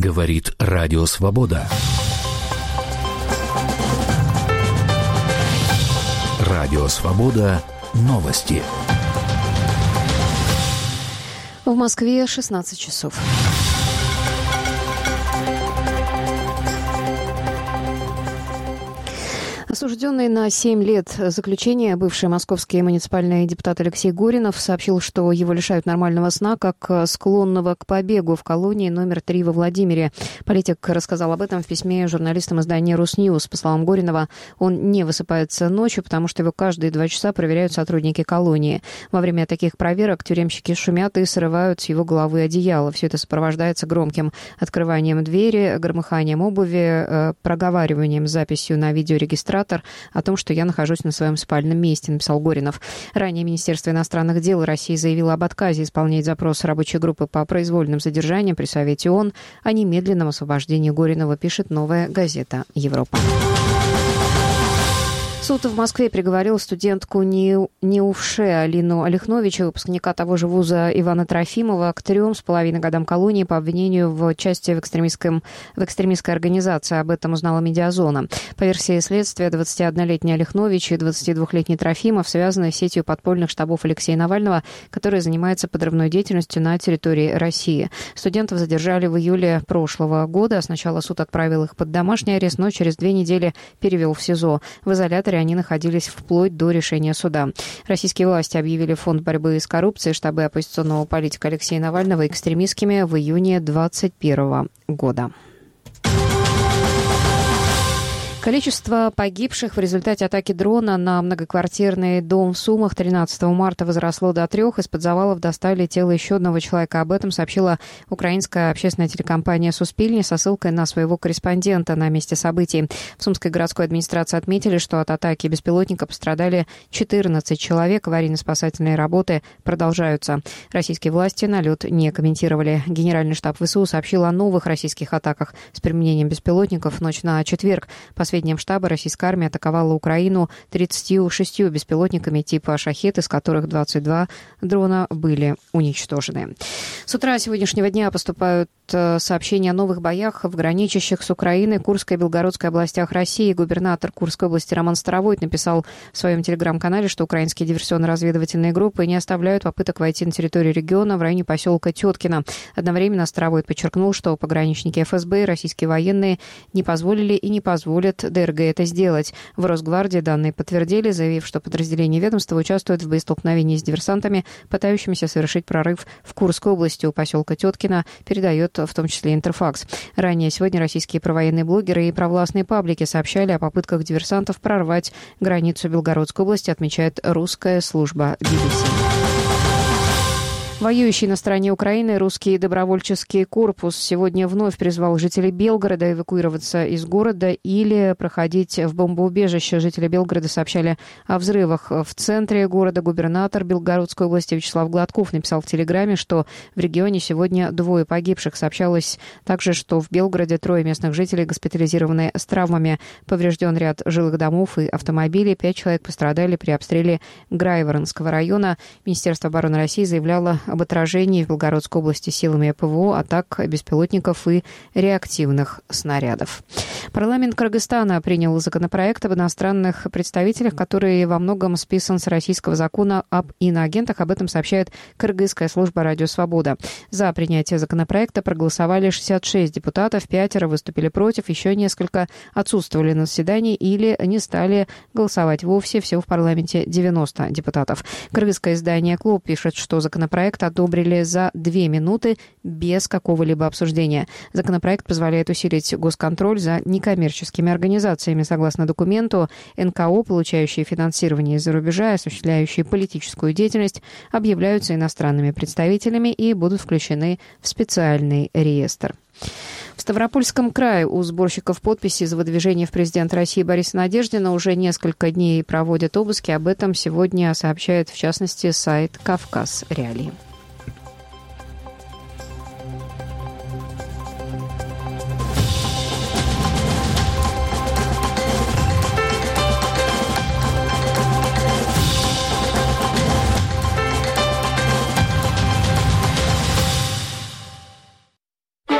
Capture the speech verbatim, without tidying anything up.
Говорит Радио Свобода. Радио Свобода. Новости. В Москве шестнадцать часов. Осужденный на семь лет заключения бывший московский муниципальный депутат Алексей Горинов сообщил, что его лишают нормального сна, как склонного к побегу в колонии номер три во Владимире. Политик рассказал об этом в письме журналистам издания «Русньюз». По словам Горинова, он не высыпается ночью, потому что его каждые два часа проверяют сотрудники колонии. Во время таких проверок тюремщики шумят и срывают с его головы одеяло. Все это сопровождается громким открыванием двери, громыханием обуви, проговариванием с записью на видеорегистратор о том, что я нахожусь на своем спальном месте, написал Горинов. Ранее Министерство иностранных дел России заявило об отказе исполнять запрос рабочей группы по произвольным задержаниям при Совете ООН о немедленном освобождении Горинова, пишет «Новая газета Европа». Суд в Москве приговорил студентку НИУФШЭ Алину Олехнович, выпускника того же вуза Ивана Трофимова, к трем с половиной годам колонии по обвинению в участии в, экстремистском, в экстремистской организации. Об этом узнала «Медиазона». По версии следствия, двадцатиоднолетний Олехнович и двадцатидвухлетний Трофимов связаны с сетью подпольных штабов Алексея Навального, которая занимается подрывной деятельностью на территории России. Студентов задержали в июле прошлого года. Сначала суд отправил их под домашний арест, но через две недели перевел в СИЗО. В изоляторе они находились вплоть до решения суда. Российские власти объявили фонд борьбы с коррупцией штабы оппозиционного политика Алексея Навального экстремистскими в июне двадцать первого года. Количество погибших в результате атаки дрона на многоквартирный дом в Сумах тринадцатого марта возросло до трех. Из-под завалов достали тело еще одного человека. Об этом сообщила украинская общественная телекомпания «Суспильни» со ссылкой на своего корреспондента на месте событий. В Сумской городской администрации отметили, что от атаки беспилотника пострадали четырнадцать человек. Аварийно-спасательные работы продолжаются. Российские власти налет не комментировали. Генеральный штаб ВСУ сообщил о новых российских атаках с применением беспилотников в ночь на четверг. По сведениям штаба, российская армия атаковала Украину тридцатью шестью беспилотниками типа «Шахед», из которых двадцать два дрона были уничтожены. С утра сегодняшнего дня поступают сообщения о новых боях в граничащих с Украиной Курской и Белгородской областях России. Губернатор Курской области Роман Старовойт написал в своем телеграм-канале, что украинские диверсионно-разведывательные группы не оставляют попыток войти на территорию региона в районе поселка Теткино. Одновременно Старовойт подчеркнул, что пограничники эф эс бэ и российские военные не позволили и не позволят ДРГ это сделать. В Росгвардии данные подтвердили, заявив, что подразделения ведомства участвуют в боестолкновении с диверсантами, пытающимися совершить прорыв в Курской области у поселка Теткино, передает в том числе Интерфакс. Ранее сегодня российские провоенные блогеры и провластные паблики сообщали о попытках диверсантов прорвать границу Белгородской области, отмечает русская служба би би си. Воюющий на стороне Украины русский добровольческий корпус сегодня вновь призвал жителей Белгорода эвакуироваться из города или проходить в бомбоубежище. Жители Белгорода сообщали о взрывах в центре города. Губернатор Белгородской области Вячеслав Гладков написал в Телеграме, что в регионе сегодня двое погибших. Сообщалось также, что в Белгороде трое местных жителей госпитализированы с травмами. Поврежден ряд жилых домов и автомобилей. Пять человек пострадали при обстреле Грайворонского района. Министерство обороны России заявляло об отражении в Белгородской области силами ПВО атак беспилотников и реактивных снарядов. Парламент Кыргызстана принял законопроект об иностранных представителях, который во многом списан с российского закона об иноагентах. Об этом сообщает кыргызская служба «Радио Свобода». За принятие законопроекта проголосовали шестьдесят шесть депутатов, пятеро выступили против, еще несколько отсутствовали на заседании или не стали голосовать вовсе. Всего в парламенте девяносто депутатов. Кыргызское издание «Клуб» пишет, что законопроект одобрили за две минуты без какого-либо обсуждения. Законопроект позволяет усилить госконтроль за некоммерческими организациями. Согласно документу, эн ка о, получающие финансирование из-за рубежа и осуществляющие политическую деятельность, объявляются иностранными представителями и будут включены в специальный реестр. В Ставропольском крае у сборщиков подписей за выдвижение в президент России Бориса Надеждина уже несколько дней проводят обыски. Об этом сегодня сообщает, в частности, сайт «Кавказ Реалии».